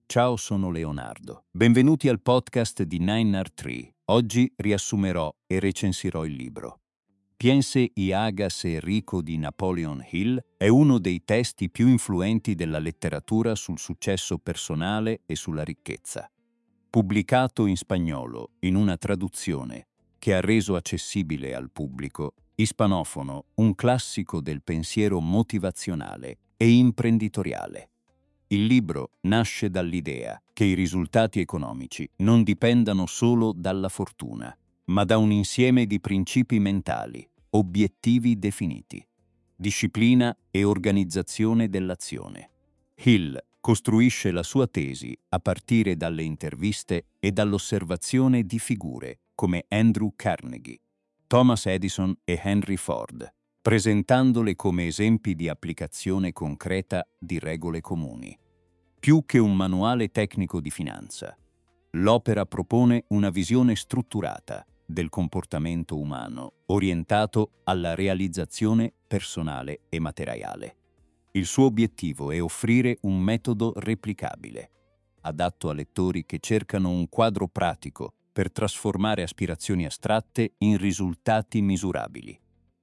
Ciao, sono Leonardo. Benvenuti al podcast di 9R3. Oggi riassumerò e recensirò il libro. Piense y hágase rico di Napoleon Hill è uno dei testi più influenti della letteratura sul successo personale e sulla ricchezza. Pubblicato in spagnolo in una traduzione che ha reso accessibile al pubblico ispanofono un classico del pensiero motivazionale e imprenditoriale. Il libro nasce dall'idea che i risultati economici non dipendano solo dalla fortuna, ma da un insieme di principi mentali, obiettivi definiti, disciplina e organizzazione dell'azione. Hill costruisce la sua tesi a partire dalle interviste e dall'osservazione di figure come Andrew Carnegie, Thomas Edison e Henry Ford, presentandole come esempi di applicazione concreta di regole comuni. Più che un manuale tecnico di finanza, l'opera propone una visione strutturata del comportamento umano orientato alla realizzazione personale e materiale. Il suo obiettivo è offrire un metodo replicabile, adatto a lettori che cercano un quadro pratico per trasformare aspirazioni astratte in risultati misurabili.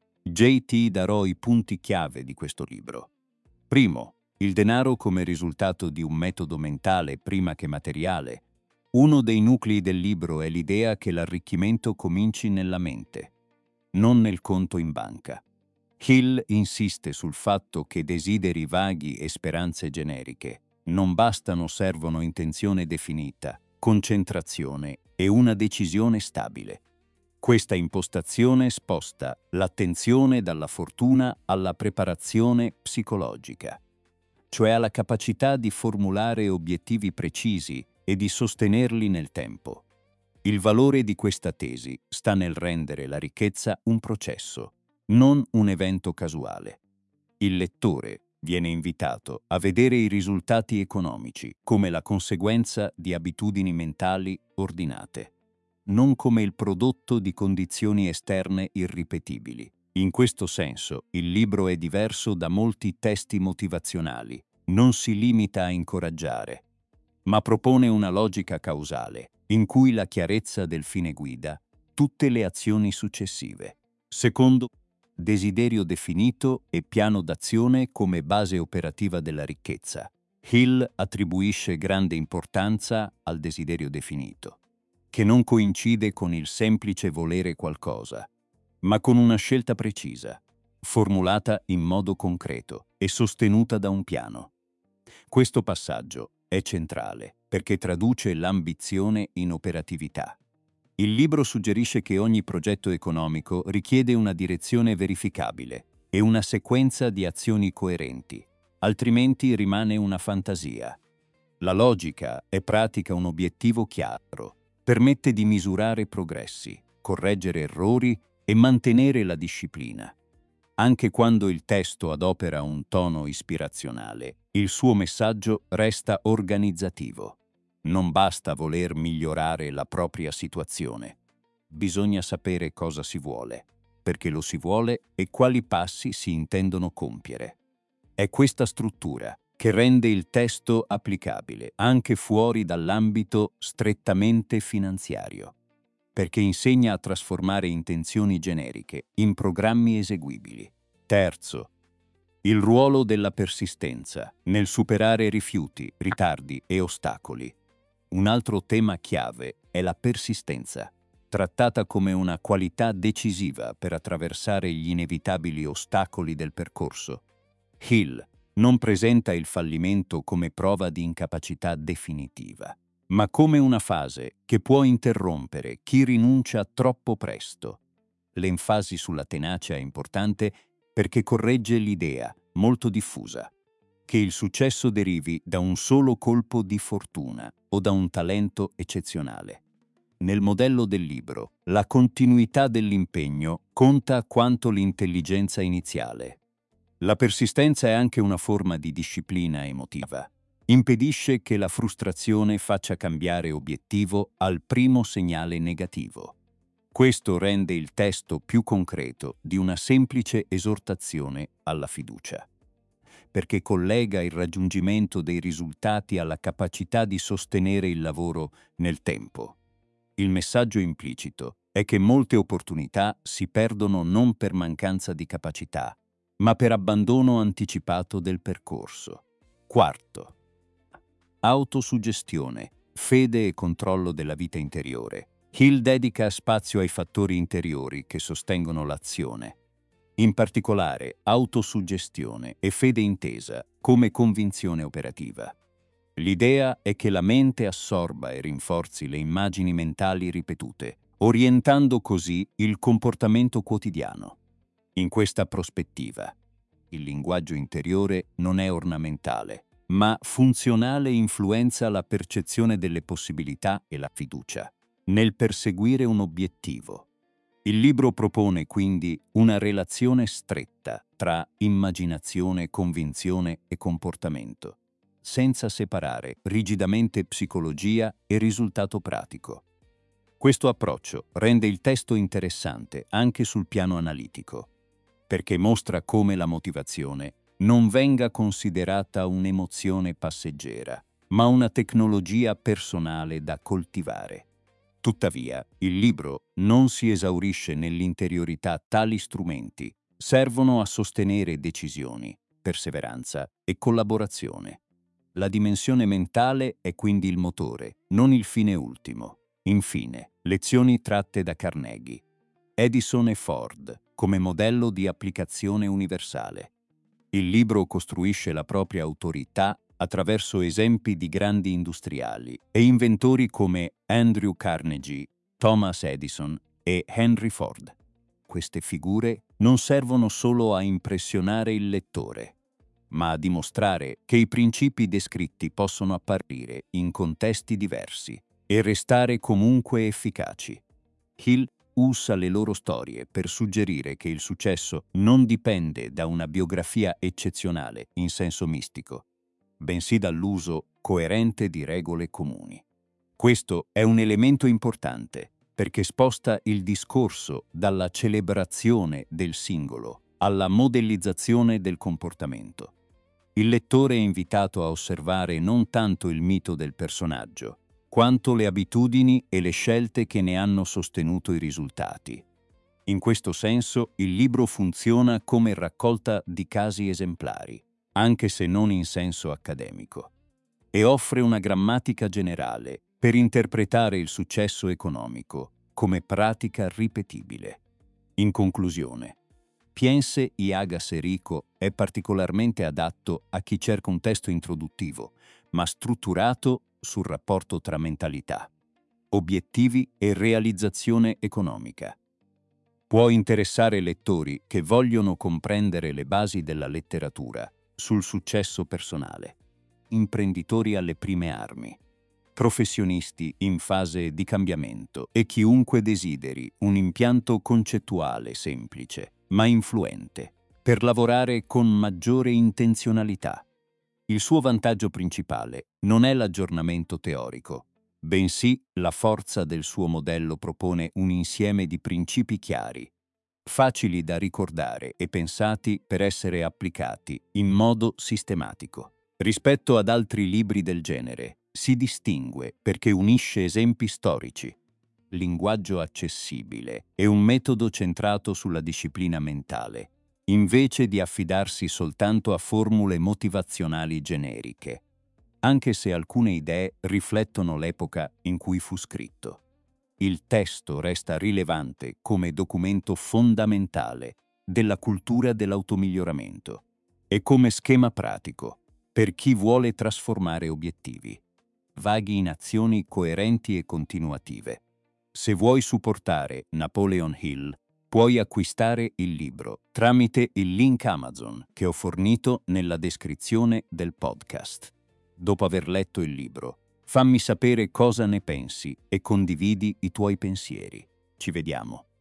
JT darò i punti chiave di questo libro. Primo, il denaro come risultato di un metodo mentale prima che materiale. Uno dei nuclei del libro è l'idea che l'arricchimento cominci nella mente, non nel conto in banca. Hill insiste sul fatto che desideri vaghi e speranze generiche non bastano, servono intenzione definita, concentrazione e una decisione stabile. Questa impostazione sposta l'attenzione dalla fortuna alla preparazione psicologica, cioè alla capacità di formulare obiettivi precisi e di sostenerli nel tempo. Il valore di questa tesi sta nel rendere la ricchezza un processo, non un evento casuale. Il lettore viene invitato a vedere i risultati economici come la conseguenza di abitudini mentali ordinate, non come il prodotto di condizioni esterne irripetibili. In questo senso, il libro è diverso da molti testi motivazionali. Non si limita a incoraggiare, ma propone una logica causale, in cui la chiarezza del fine guida tutte le azioni successive. Secondo, desiderio definito e piano d'azione come base operativa della ricchezza. Hill attribuisce grande importanza al desiderio definito, che non coincide con il semplice volere qualcosa, ma con una scelta precisa, formulata in modo concreto e sostenuta da un piano. Questo passaggio è centrale perché traduce l'ambizione in operatività. Il libro suggerisce che ogni progetto economico richiede una direzione verificabile e una sequenza di azioni coerenti, altrimenti rimane una fantasia. La logica è pratica un obiettivo chiaro, permette di misurare progressi, correggere errori e mantenere la disciplina. Anche quando il testo adopera un tono ispirazionale, il suo messaggio resta organizzativo. Non basta voler migliorare la propria situazione. Bisogna sapere cosa si vuole, perché lo si vuole e quali passi si intendono compiere. È questa struttura che rende il testo applicabile anche fuori dall'ambito strettamente finanziario, perché insegna a trasformare intenzioni generiche in programmi eseguibili. Terzo, il ruolo della persistenza nel superare rifiuti, ritardi e ostacoli. Un altro tema chiave è la persistenza, trattata come una qualità decisiva per attraversare gli inevitabili ostacoli del percorso. Hill non presenta il fallimento come prova di incapacità definitiva, ma come una fase che può interrompere chi rinuncia troppo presto. L'enfasi sulla tenacia è importante perché corregge l'idea, molto diffusa, che il successo derivi da un solo colpo di fortuna o da un talento eccezionale. Nel modello del libro, la continuità dell'impegno conta quanto l'intelligenza iniziale. La persistenza è anche una forma di disciplina emotiva. Impedisce che la frustrazione faccia cambiare obiettivo al primo segnale negativo. Questo rende il testo più concreto di una semplice esortazione alla fiducia. perché collega il raggiungimento dei risultati alla capacità di sostenere il lavoro nel tempo. Il messaggio implicito è che molte opportunità si perdono non per mancanza di capacità, ma per abbandono anticipato del percorso. Quarto, autosuggestione, fede e controllo della vita interiore. Hill dedica spazio ai fattori interiori che sostengono l'azione. In particolare, autosuggestione e fede intesa come convinzione operativa. L'idea è che la mente assorba e rinforzi le immagini mentali ripetute, orientando così il comportamento quotidiano. In questa prospettiva, il linguaggio interiore non è ornamentale, ma funzionale e influenza la percezione delle possibilità e la fiducia nel perseguire un obiettivo. Il libro propone quindi una relazione stretta tra immaginazione, convinzione e comportamento, senza separare rigidamente psicologia e risultato pratico. Questo approccio rende il testo interessante anche sul piano analitico, perché mostra come la motivazione non venga considerata un'emozione passeggera, ma una tecnologia personale da coltivare. Tuttavia, il libro non si esaurisce nell'interiorità. Tali strumenti servono a sostenere decisioni, perseveranza e collaborazione. La dimensione mentale è quindi il motore, non il fine ultimo. Infine, lezioni tratte da Carnegie, Edison e Ford come modello di applicazione universale. Il libro costruisce la propria autorità attraverso esempi di grandi industriali e inventori come Andrew Carnegie, Thomas Edison e Henry Ford. Queste figure non servono solo a impressionare il lettore, ma a dimostrare che i principi descritti possono apparire in contesti diversi e restare comunque efficaci. Hill usa le loro storie per suggerire che il successo non dipende da una biografia eccezionale in senso mistico, bensì dall'uso coerente di regole comuni. Questo è un elemento importante perché sposta il discorso dalla celebrazione del singolo alla modellizzazione del comportamento. Il lettore è invitato a osservare non tanto il mito del personaggio, quanto le abitudini e le scelte che ne hanno sostenuto i risultati. In questo senso, il libro funziona come raccolta di casi esemplari, anche se non in senso accademico, e offre una grammatica generale per interpretare il successo economico come pratica ripetibile. In conclusione, Piense y hágase rico è particolarmente adatto a chi cerca un testo introduttivo, ma strutturato sul rapporto tra mentalità, obiettivi e realizzazione economica. Può interessare lettori che vogliono comprendere le basi della letteratura sul successo personale, imprenditori alle prime armi, professionisti in fase di cambiamento e chiunque desideri un impianto concettuale semplice, ma influente, per lavorare con maggiore intenzionalità. Il suo vantaggio principale non è l'aggiornamento teorico, bensì la forza del suo modello propone un insieme di principi chiari, facili da ricordare e pensati per essere applicati in modo sistematico. Rispetto ad altri libri del genere, si distingue perché unisce esempi storici, linguaggio accessibile e un metodo centrato sulla disciplina mentale, invece di affidarsi soltanto a formule motivazionali generiche, anche se alcune idee riflettono l'epoca in cui fu scritto. Il testo resta rilevante come documento fondamentale della cultura dell'automiglioramento e come schema pratico per chi vuole trasformare obiettivi vaghi in azioni coerenti e continuative. Se vuoi supportare Napoleon Hill, puoi acquistare il libro tramite il link Amazon che ho fornito nella descrizione del podcast. Dopo aver letto il libro, fammi sapere cosa ne pensi e condividi i tuoi pensieri. Ci vediamo.